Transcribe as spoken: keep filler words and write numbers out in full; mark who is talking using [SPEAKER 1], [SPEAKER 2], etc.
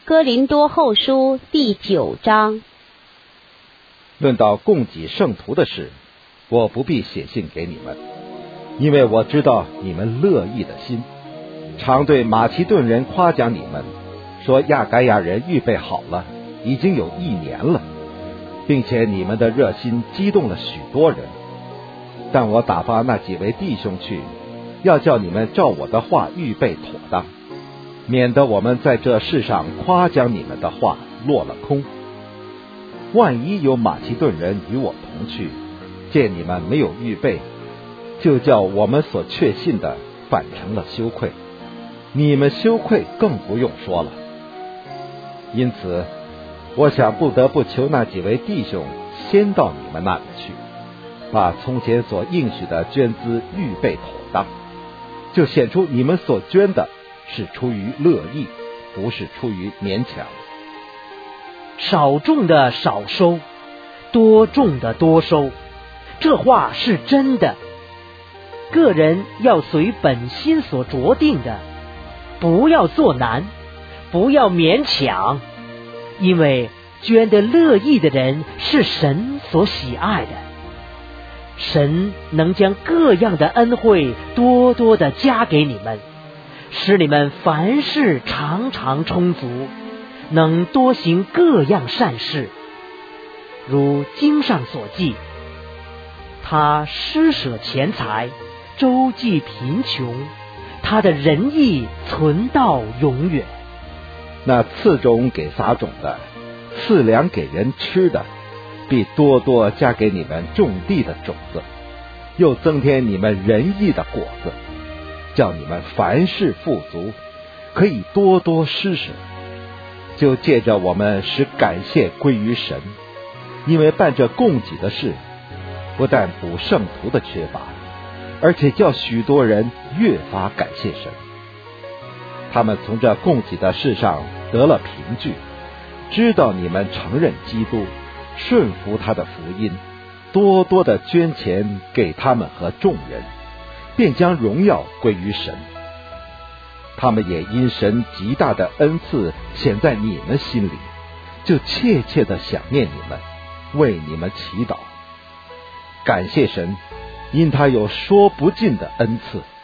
[SPEAKER 1] 哥林多后书第九章。
[SPEAKER 2] 论到供给圣徒的事，我不必写信给你们，因为我知道你们乐意的心，常对马其顿人夸奖你们，说亚该亚人预备好了，已经有一年了，并且你们的热心激动了许多人。但我打发那几位弟兄去，要叫你们照我的话预备妥当，免得我们在这世上夸奖你们的话落了空。万一有马其顿人与我同去，见你们没有预备，就叫我们所确信的反成了羞愧，你们羞愧更不用说了。因此我想不得不求那几位弟兄先到你们那里去，把从前所应许的捐资预备妥当，就显出你们所捐的是出于乐意，不是出于勉强。
[SPEAKER 3] 少种的少收，多种的多收，这话是真的。个人要随本心所着定的，不要做难，不要勉强，因为捐得乐意的人是神所喜爱的。神能将各样的恩惠多多的加给你们，使你们凡事常常充足，能多行各样善事。如经上所记，他施舍钱财，周济贫穷，他的仁义存到永远。
[SPEAKER 2] 那赐种给撒种的，赐粮给人吃的，必多多加给你们种地的种子，又增添你们仁义的果子，叫你们凡事富足，可以多多施舍。就借着我们使感谢归于神，因为办这供给的事，不但补圣徒的缺乏，而且叫许多人越发感谢神。他们从这供给的事上得了凭据，知道你们承认基督，顺服他的福音，多多的捐钱给他们和众人，便将荣耀归于神。他们也因神极大的恩赐显在你们心里，就切切的想念你们，为你们祈祷。感谢神，因他有说不尽的恩赐。